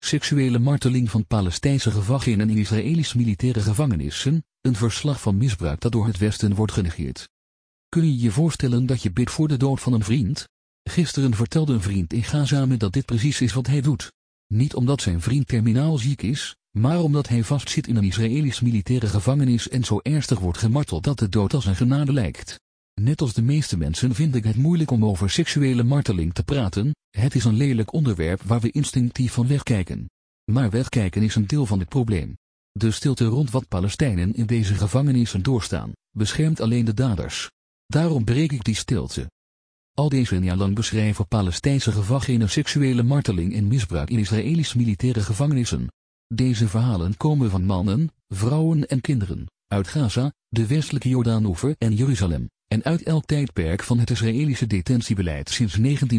Seksuele marteling van Palestijnse gevangenen in Israëlische militaire gevangenissen, een verslag van misbruik dat door het Westen wordt genegeerd. Kun je je voorstellen dat je bidt voor de dood van een vriend? Gisteren vertelde een vriend in Gaza me dat dit precies is wat hij doet. Niet omdat zijn vriend terminaal ziek is, maar omdat hij vastzit in een Israëlische militaire gevangenis en zo ernstig wordt gemarteld dat de dood als een genade lijkt. Net als de meeste mensen vind ik het moeilijk om over seksuele marteling te praten, het is een lelijk onderwerp waar we instinctief van wegkijken. Maar wegkijken is een deel van het probleem. De stilte rond wat Palestijnen in deze gevangenissen doorstaan, beschermt alleen de daders. Daarom breek ik die stilte. Al decennia lang beschrijven Palestijnse gevangenen seksuele marteling en misbruik in Israëlische militaire gevangenissen. Deze verhalen komen van mannen, vrouwen en kinderen, uit Gaza, de westelijke Jordaanoever en Jeruzalem, en uit elk tijdperk van het Israëlische detentiebeleid sinds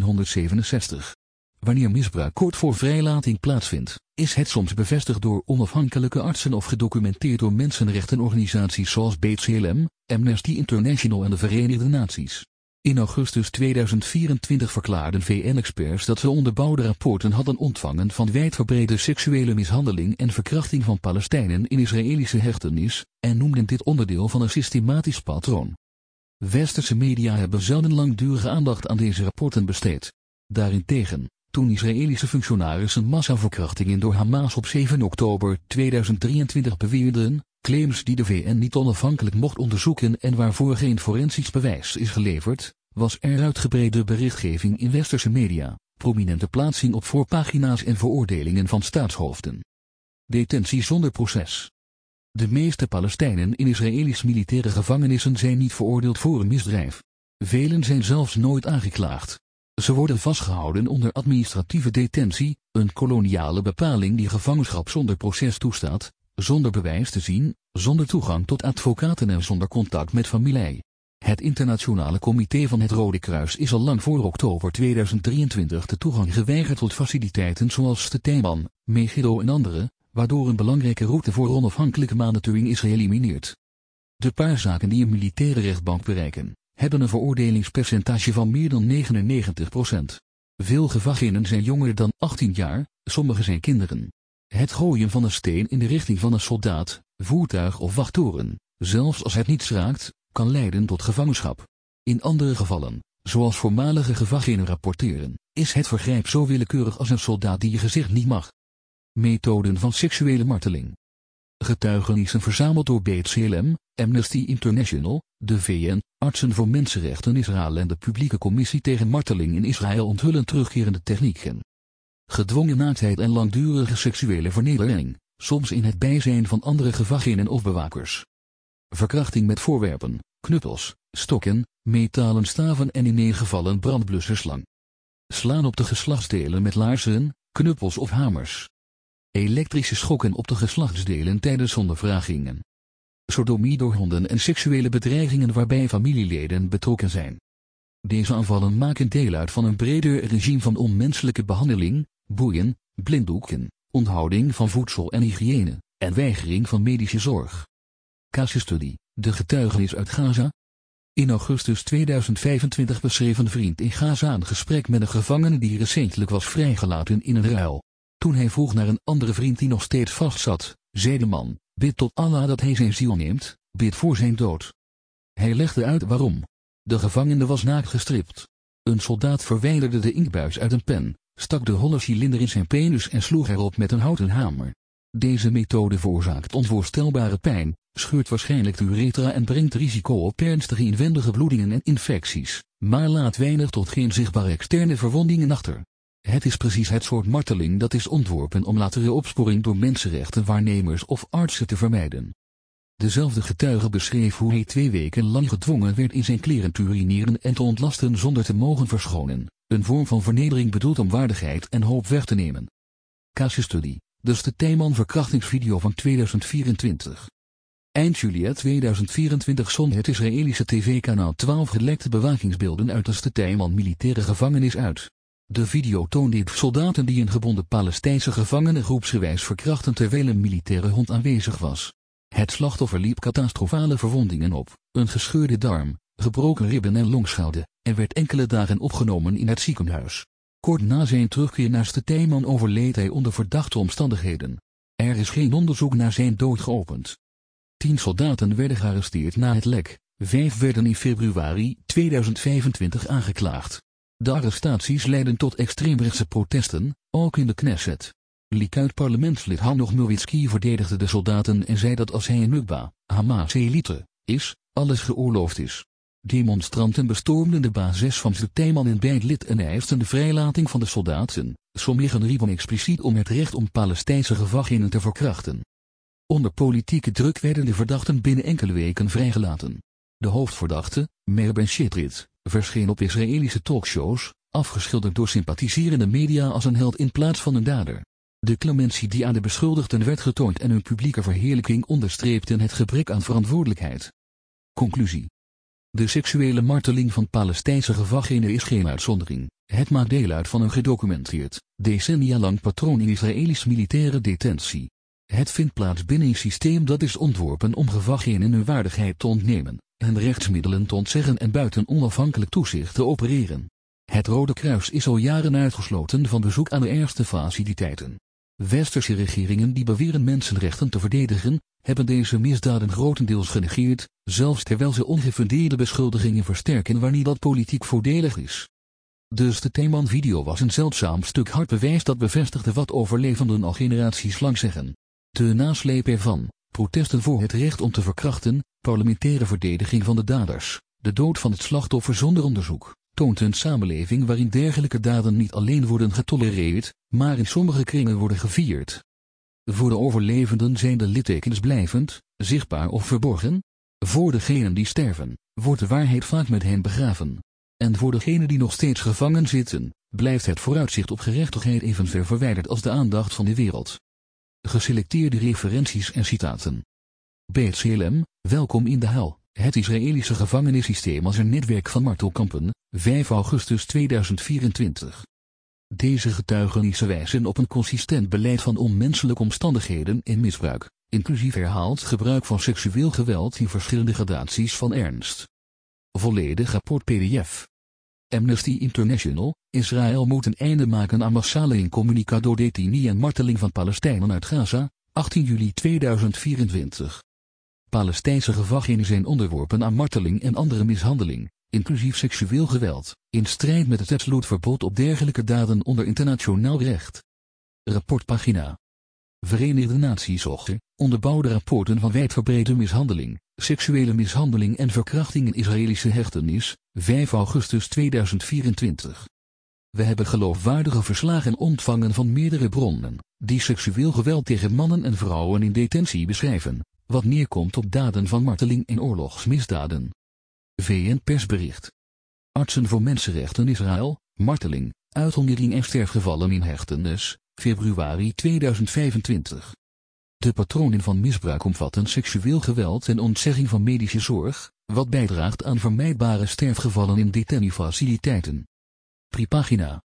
1967. Wanneer misbruik kort voor vrijlating plaatsvindt, is het soms bevestigd door onafhankelijke artsen of gedocumenteerd door mensenrechtenorganisaties zoals B'Tselem, Amnesty International en de Verenigde Naties. In augustus 2024 verklaarden VN-experts dat ze onderbouwde rapporten hadden ontvangen van wijdverbreide seksuele mishandeling en verkrachting van Palestijnen in Israëlische hechtenis, en noemden dit onderdeel van een systematisch patroon. Westerse media hebben zelden langdurige aandacht aan deze rapporten besteed. Daarentegen, toen Israëlische functionarissen massaverkrachtingen door Hamas op 7 oktober 2023 beweerden, claims die de VN niet onafhankelijk mocht onderzoeken en waarvoor geen forensisch bewijs is geleverd, was er uitgebreide berichtgeving in westerse media, prominente plaatsing op voorpagina's en veroordelingen van staatshoofden. Detentie zonder proces. De meeste Palestijnen in Israëlische militaire gevangenissen zijn niet veroordeeld voor een misdrijf. Velen zijn zelfs nooit aangeklaagd. Ze worden vastgehouden onder administratieve detentie, een koloniale bepaling die gevangenschap zonder proces toestaat, zonder bewijs te zien, zonder toegang tot advocaten en zonder contact met familie. Het internationale comité van het Rode Kruis is al lang voor oktober 2023 de toegang geweigerd tot faciliteiten zoals de Tijman, Megiddo en andere, waardoor een belangrijke route voor onafhankelijke monitoring is geëlimineerd. De paar zaken die een militaire rechtbank bereiken, hebben een veroordelingspercentage van meer dan 99%. Veel gevangenen zijn jonger dan 18 jaar, sommige zijn kinderen. Het gooien van een steen in de richting van een soldaat, voertuig of wachttoren, zelfs als het niets raakt, kan leiden tot gevangenschap. In andere gevallen, zoals voormalige gevangenen rapporteren, is het vergrijp zo willekeurig als een soldaat die je gezicht niet mag. Methoden van seksuele marteling. Getuigenissen verzameld door B'Tselem, Amnesty International, de VN, Artsen voor Mensenrechten Israël en de Publieke Commissie tegen Marteling in Israël onthullen terugkerende technieken. Gedwongen naaktheid en langdurige seksuele vernedering, soms in het bijzijn van andere gevangenen of bewakers. Verkrachting met voorwerpen, knuppels, stokken, metalen staven en in 9 gevallen brandblusserslang. Slaan op de geslachtsdelen met laarzen, knuppels of hamers. Elektrische schokken op de geslachtsdelen tijdens ondervragingen. Sodomie door honden en seksuele bedreigingen waarbij familieleden betrokken zijn. Deze aanvallen maken deel uit van een breder regime van onmenselijke behandeling, boeien, blinddoeken, onthouding van voedsel en hygiëne, en weigering van medische zorg. Casusstudie, de getuigenis uit Gaza. In augustus 2025 beschreef een vriend in Gaza een gesprek met een gevangene die recentelijk was vrijgelaten in een ruil. Toen hij vroeg naar een andere vriend die nog steeds vastzat, zei de man, bid tot Allah dat hij zijn ziel neemt, bid voor zijn dood. Hij legde uit waarom. De gevangene was naakt gestript. Een soldaat verwijderde de inktbuis uit een pen, stak de holle cilinder in zijn penis en sloeg erop met een houten hamer. Deze methode veroorzaakt onvoorstelbare pijn, scheurt waarschijnlijk de uretra en brengt risico op ernstige inwendige bloedingen en infecties, maar laat weinig tot geen zichtbare externe verwondingen achter. Het is precies het soort marteling dat is ontworpen om latere opsporing door mensenrechtenwaarnemers of artsen te vermijden. Dezelfde getuige beschreef hoe hij 2 weken lang gedwongen werd in zijn kleren te urineren en te ontlasten zonder te mogen verschonen, een vorm van vernedering bedoeld om waardigheid en hoop weg te nemen. Casusstudie, dus de Tijman verkrachtingsvideo van 2024. Eind juli 2024 zond het Israëlische tv-kanaal 12 gelekte bewakingsbeelden uit de Tijman militaire gevangenis uit. De video toonde soldaten die een gebonden Palestijnse gevangene groepsgewijs verkrachten terwijl een militaire hond aanwezig was. Het slachtoffer liep catastrofale verwondingen op, een gescheurde darm, gebroken ribben en longschade, en werd enkele dagen opgenomen in het ziekenhuis. Kort na zijn terugkeer naar Steteman overleed hij onder verdachte omstandigheden. Er is geen onderzoek naar zijn dood geopend. 10 soldaten werden gearresteerd na het lek, 5 werden in februari 2025 aangeklaagd. De arrestaties leidden tot extreemrechtse protesten, ook in de Knesset. Likud-parlementslid Hanoch Milwitsky verdedigde de soldaten en zei dat als hij een Nukba, Hamas-elite, is, alles geoorloofd is. Demonstranten bestormden de basis van Steteman in Beit-Lid en eisten de vrijlating van de soldaten. Sommigen riepen expliciet om het recht om Palestijnse gevangenen te verkrachten. Onder politieke druk werden de verdachten binnen enkele weken vrijgelaten. De hoofdverdachte, Meir Ben-Shetrit, verscheen op Israëlische talkshows, afgeschilderd door sympathiserende media als een held in plaats van een dader. De clementie die aan de beschuldigden werd getoond en hun publieke verheerlijking onderstreepten het gebrek aan verantwoordelijkheid. Conclusie. De seksuele marteling van Palestijnse gevangenen is geen uitzondering. Het maakt deel uit van een gedocumenteerd, decennia lang patroon in Israëlisch militaire detentie. Het vindt plaats binnen een systeem dat is ontworpen om gevangenen hun waardigheid te ontnemen, hen rechtsmiddelen te ontzeggen en buiten onafhankelijk toezicht te opereren. Het Rode Kruis is al jaren uitgesloten van bezoek aan de ergste faciliteiten. Westerse regeringen die beweren mensenrechten te verdedigen, hebben deze misdaden grotendeels genegeerd, zelfs terwijl ze ongefundeerde beschuldigingen versterken wanneer dat politiek voordelig is. De Steteman-video was een zeldzaam stuk hard bewijs dat bevestigde wat overlevenden al generaties lang zeggen. De nasleep ervan, protesten voor het recht om te verkrachten, parlementaire verdediging van de daders, de dood van het slachtoffer zonder onderzoek, toont een samenleving waarin dergelijke daden niet alleen worden getolereerd, maar in sommige kringen worden gevierd. Voor de overlevenden zijn de littekens blijvend, zichtbaar of verborgen. Voor degenen die sterven, wordt de waarheid vaak met hen begraven. En voor degenen die nog steeds gevangen zitten, blijft het vooruitzicht op gerechtigheid evenver verwijderd als de aandacht van de wereld. Geselecteerde referenties en citaten. B'Tselem, welkom in de hel. Het Israëlische gevangenissysteem als een netwerk van martelkampen, 5 augustus 2024. Deze getuigenissen wijzen op een consistent beleid van onmenselijke omstandigheden en misbruik, inclusief herhaald gebruik van seksueel geweld in verschillende gradaties van ernst. Volledig rapport PDF. Amnesty International, Israël moet een einde maken aan massale incommunicado detinie en marteling van Palestijnen uit Gaza, 18 juli 2024. Palestijnse gevangenen zijn onderworpen aan marteling en andere mishandeling, inclusief seksueel geweld, in strijd met het absoluut verbod op dergelijke daden onder internationaal recht. Rapportpagina. Verenigde Naties onderbouwde rapporten van wijdverbreide mishandeling, seksuele mishandeling en verkrachting in Israëlische hechtenis, 5 augustus 2024. We hebben geloofwaardige verslagen ontvangen van meerdere bronnen, die seksueel geweld tegen mannen en vrouwen in detentie beschrijven, wat neerkomt op daden van marteling en oorlogsmisdaden. VN-persbericht. Artsen voor Mensenrechten Israël, marteling, uithongering en sterfgevallen in hechtenis, februari 2025. De patronen van misbruik omvatten seksueel geweld en ontzegging van medische zorg, wat bijdraagt aan vermijdbare sterfgevallen in detentiefaciliteiten. Pripagina.